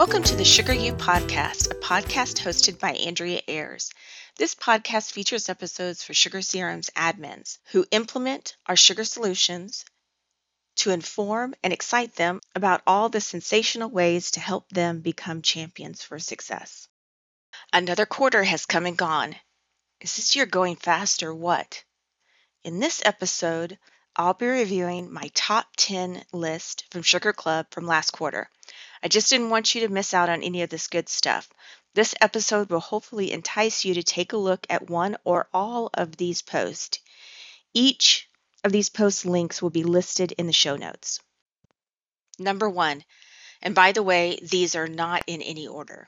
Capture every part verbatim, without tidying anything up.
Welcome to the Sugar U Podcast, a podcast hosted by Andrea Ayers. This podcast features episodes for Sugar C R M's admins who implement our sugar solutions to inform and excite them about all the sensational ways to help them become champions for success. Another quarter has come and gone. Is this year going fast or what? In this episode, I'll be reviewing my top ten list from Sugar Club from last quarter. I just didn't want you to miss out on any of this good stuff. This episode will hopefully entice you to take a look at one or all of these posts. Each of these post links will be listed in the show notes. Number one, and by the way, these are not in any order.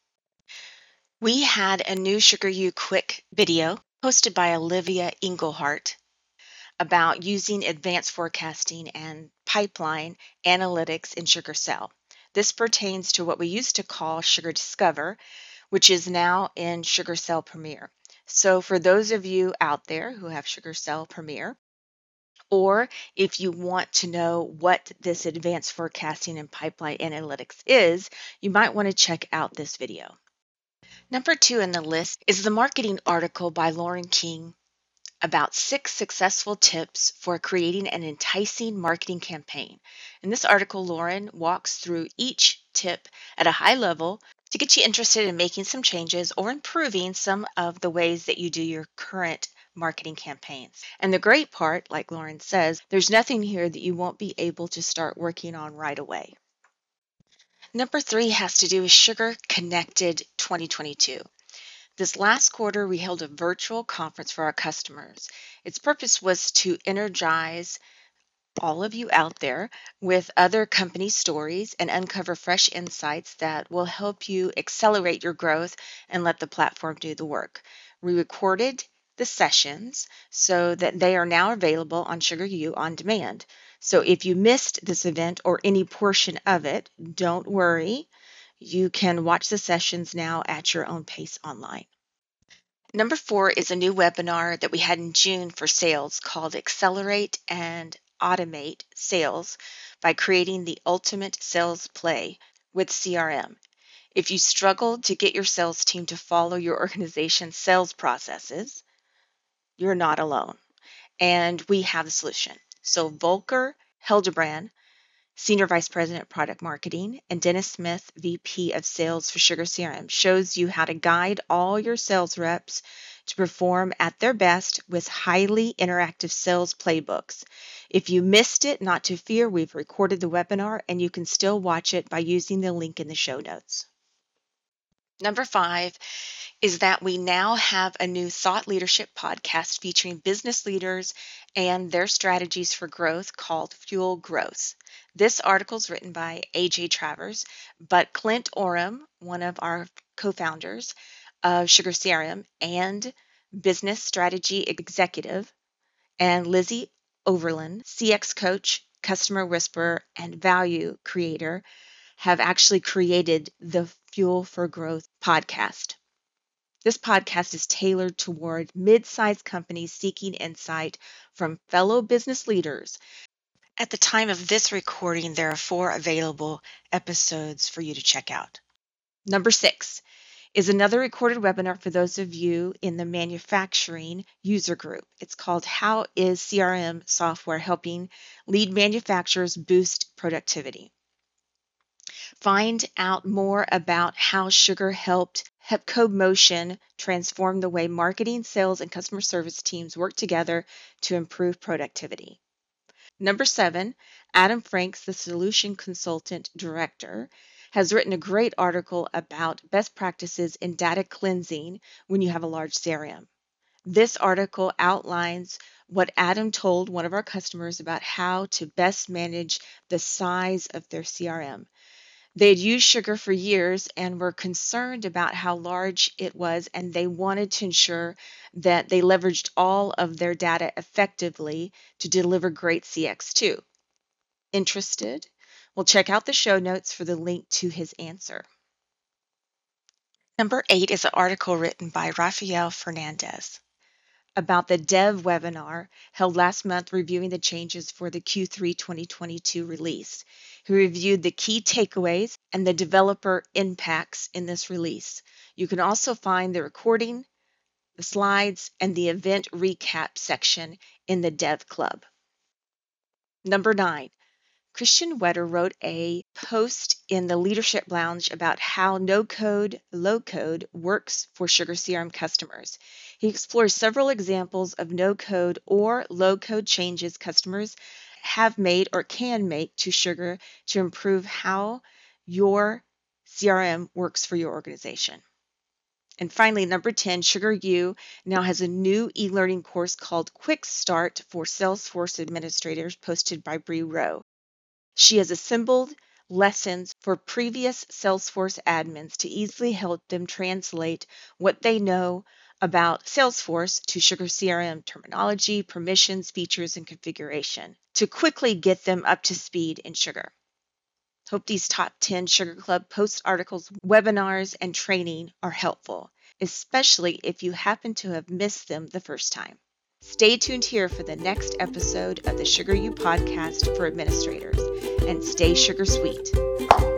We had a new Sugar U Quick video posted by Olivia Englehart about using advanced forecasting and pipeline analytics in Sugar Cell. This pertains to what we used to call Sugar Discover, which is now in Sugar Cell Premier. So for those of you out there who have Sugar Cell Premier, or if you want to know what this advanced forecasting and pipeline analytics is, you might want to check out this video. Number two in the list is the marketing article by Lauren King about six successful tips for creating an enticing marketing campaign. In this article, Lauren walks through each tip at a high level to get you interested in making some changes or improving some of the ways that you do your current marketing campaigns. And the great part, like Lauren says, there's nothing here that you won't be able to start working on right away. Number three has to do with Sugar Connected twenty twenty-two. This last quarter, we held a virtual conference for our customers. Its purpose was to energize all of you out there with other company stories and uncover fresh insights that will help you accelerate your growth and let the platform do the work. We recorded the sessions so that they are now available on Sugar U on demand. So if you missed this event or any portion of it, don't worry. You can watch the sessions now at your own pace online. Number four is a new webinar that we had in June for sales called Accelerate and Automate Sales by Creating the Ultimate Sales Play with C R M. If you struggle to get your sales team to follow your organization's sales processes, you're not alone. And we have the solution. So Volker Hildebrand, Senior Vice President of Product Marketing, and Dennis Smith, V P of Sales for Sugar C R M, shows you how to guide all your sales reps to perform at their best with highly interactive sales playbooks. If you missed it, not to fear, we've recorded the webinar and you can still watch it by using the link in the show notes. Number five is that we now have a new thought leadership podcast featuring business leaders and their strategies for growth called Fuel Growth. This article is written by A J Travers, but Clint Oram, one of our co-founders of Sugar C R M and business strategy executive, and Lizzie Overland, C X coach, customer whisperer, and value creator, have actually created the Fuel for Growth podcast. This podcast is tailored toward mid-sized companies seeking insight from fellow business leaders. At the time of this recording, there are four available episodes for you to check out. Number six is another recorded webinar for those of you in the manufacturing user group. It's called How is C R M Software Helping Lead Manufacturers Boost Productivity? Find out more about how Sugar helped Hepcode Motion transform the way marketing, sales, and customer service teams work together to improve productivity. Number seven, Adam Franks, the Solution Consultant Director, has written a great article about best practices in data cleansing when you have a large C R M. This article outlines what Adam told one of our customers about how to best manage the size of their C R M. They had used Sugar for years and were concerned about how large it was, and they wanted to ensure that they leveraged all of their data effectively to deliver great C X too. Interested? Well, check out the show notes for the link to his answer. Number eight is an article written by Rafael Fernandez. about the Dev webinar held last month reviewing the changes for the Q three twenty twenty-two release. He reviewed the key takeaways and the developer impacts in this release. You can also find the recording, the slides, and the event recap section in the Dev Club. Number nine. Christian Wetter wrote a post in the Leadership Lounge about how no-code, low-code works for Sugar C R M customers. He explores several examples of no-code or low-code changes customers have made or can make to Sugar to improve how your C R M works for your organization. And finally, number ten, SugarU now has a new e-learning course called Quick Start for Salesforce Administrators posted by Bree Rowe. She has assembled lessons for previous Salesforce admins to easily help them translate what they know about Salesforce to Sugar C R M terminology, permissions, features, and configuration to quickly get them up to speed in Sugar. Hope these top ten Sugar Club post articles, webinars, and training are helpful, especially if you happen to have missed them the first time. Stay tuned here for the next episode of the SugarU podcast for administrators, and stay sugar sweet.